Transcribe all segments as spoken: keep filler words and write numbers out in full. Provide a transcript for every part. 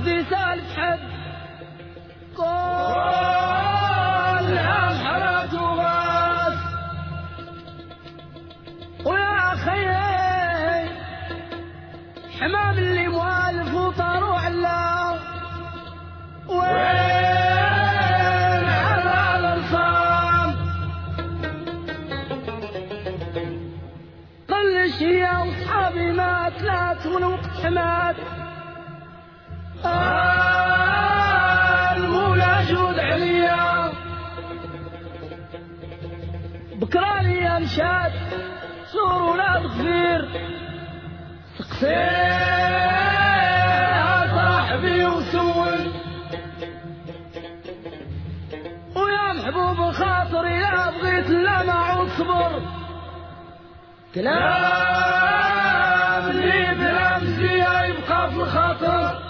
ودي سالف حد كل الحرات وغاس ويا خيي حمام اللي موالف وطاروا علاه وين على الانصام طلش يا وصحابي مات لا تكون وقت حماد المولى جود عليا بكراني يا مشاد سور ولاد غفير سقسيها صاحبي وسول ويا محبوب خاطري لا بغيت لا معود صبر كلام اللي برمزي يبقى في الخاطر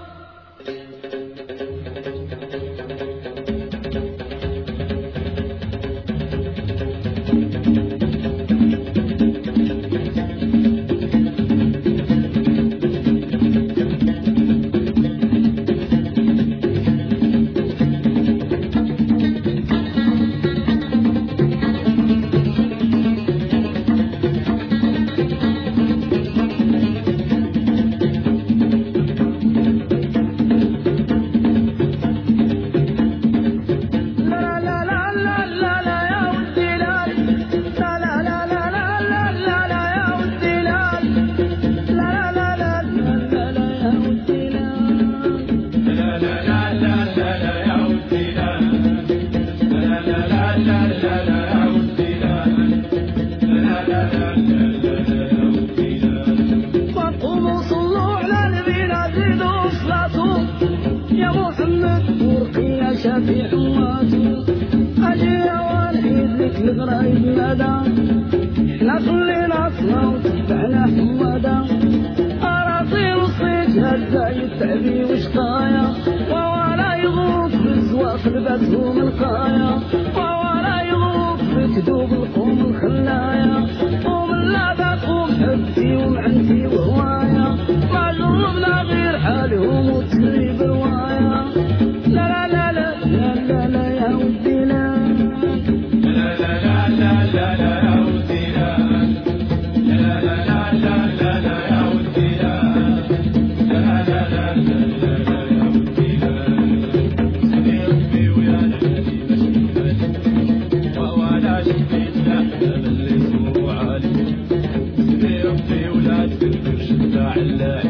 شفيع واتو اجي والحيد لك الغرايب نادا احنا خلينا صنا وتبعنا حمادا اراسي وصيت هزا يتعبي وشقايا ووالا يغوط بالزواق لبسهم القايا ووالا يغوط بكدوب القوم الخلايا ومن لا باقوم حبتي ومعنتي وهوايا ما جربنا غير حالهم وتسريب روايا لا لا لا لا لا لا لا يا ودي لا لا لا لا لا لا لا يا ودي لا لا لا لا لا لا لا يا ودي لا لا لا لا لا لا يا ودي لا سمي ربي ويا نبي مشيبتي ولا شفيت لا باللي اسمه علي سمي ربي ولا تكذبش الداعي